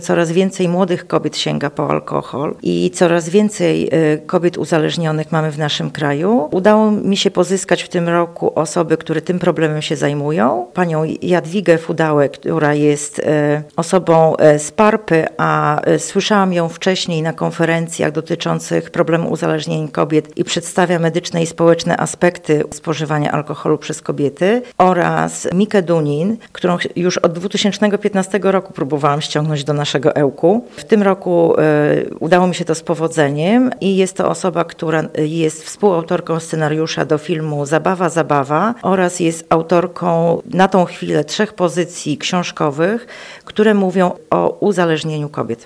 Coraz więcej młodych kobiet sięga po alkohol i coraz więcej kobiet uzależnionych mamy w naszym kraju. Udało mi się pozyskać w tym roku osoby, które tym problemem się zajmują. Panią Jadwigę Fudałę, która jest osobą z PARP-y, a słyszałam ją wcześniej na konferencjach dotyczących problemu uzależnień kobiet i przedstawia medyczne i społeczne aspekty spożywania alkoholu przez kobiety, oraz Mikę Dunin, którą już od 2015 roku próbowałam ściągnąć do naszego Ełku. W tym roku udało mi się to z powodzeniem i jest to osoba, która jest współautorką scenariusza do filmu Zabawa oraz jest autorką na tą chwilę 3 pozycji książkowych, które mówią o uzależnieniu kobiet.